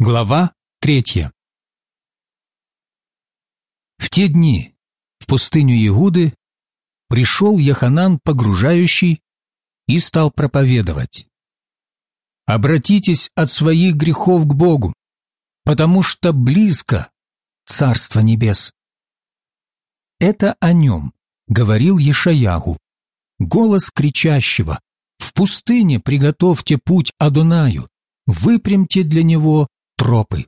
Глава 3. В те дни в пустыню Иуды пришел Йоханан Погружающий и стал проповедовать: «Обратитесь от своих грехов к Богу, потому что близко Царство Небес». Это о нем говорил Ешаяху, голос кричащего: «В пустыне приготовьте путь Адонаю, выпрямьте для него тропы».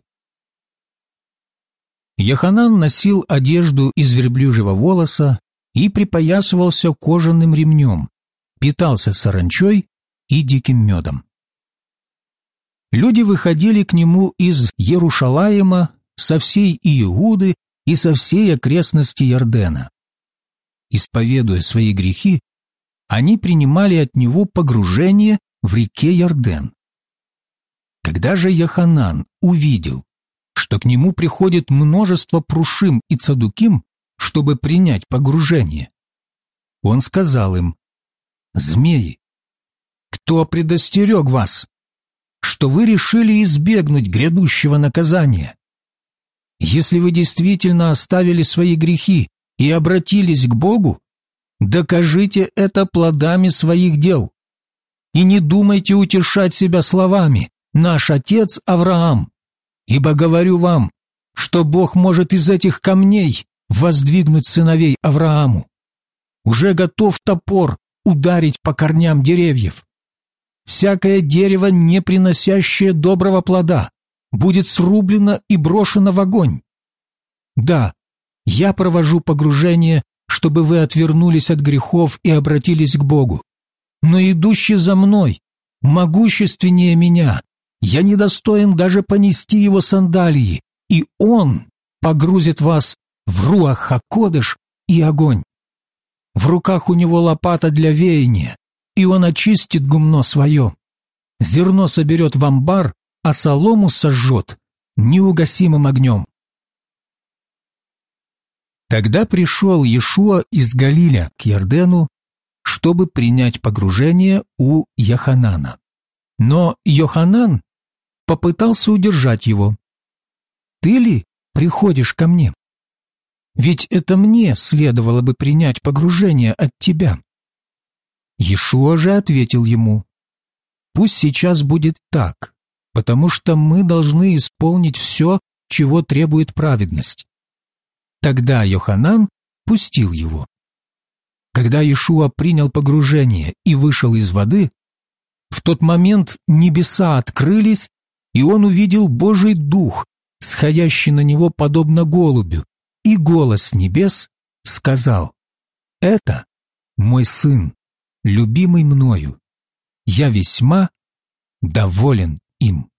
Йоханан носил одежду из верблюжьего волоса и припоясывался кожаным ремнем, питался саранчой и диким медом. Люди выходили к нему из Иерушалаима, со всей Иуды и со всей окрестности Ярдена. Исповедуя свои грехи, они принимали от него погружение в реке Ярден. Когда же Йоханан увидел, что к нему приходит множество прушим и цадуким, чтобы принять погружение, он сказал им: «Змеи, кто предостерег вас, что вы решили избегнуть грядущего наказания? Если вы действительно оставили свои грехи и обратились к Богу, докажите это плодами своих дел. И не думайте утешать себя словами: наш отец Авраам, ибо говорю вам, что Бог может из этих камней воздвигнуть сыновей Аврааму. Уже готов топор ударить по корням деревьев. Всякое дерево, не приносящее доброго плода, будет срублено и брошено в огонь. Да, я провожу погружение, чтобы вы отвернулись от грехов и обратились к Богу. Но идущий за мной могущественнее меня. Я недостоин даже понести его сандалии, и он погрузит вас в руах ха-кодеш и огонь. В руках у него лопата для веяния, и он очистит гумно свое. Зерно соберет в амбар, а солому сожжет неугасимым огнем». Тогда пришел Иешуа из Галиля к Ярдену, чтобы принять погружение у Йоханана. Но Йоханан попытался удержать его. «Ты ли приходишь ко мне? Ведь это мне следовало бы принять погружение от тебя». Иешуа же ответил ему: «Пусть сейчас будет так, потому что мы должны исполнить все, чего требует праведность». Тогда Йоханан пустил его. Когда Иешуа принял погружение и вышел из воды, в тот момент небеса открылись, и он увидел Божий Дух, сходящий на него подобно голубю, и голос с небес сказал: «Это мой сын, любимый мною, я весьма доволен им».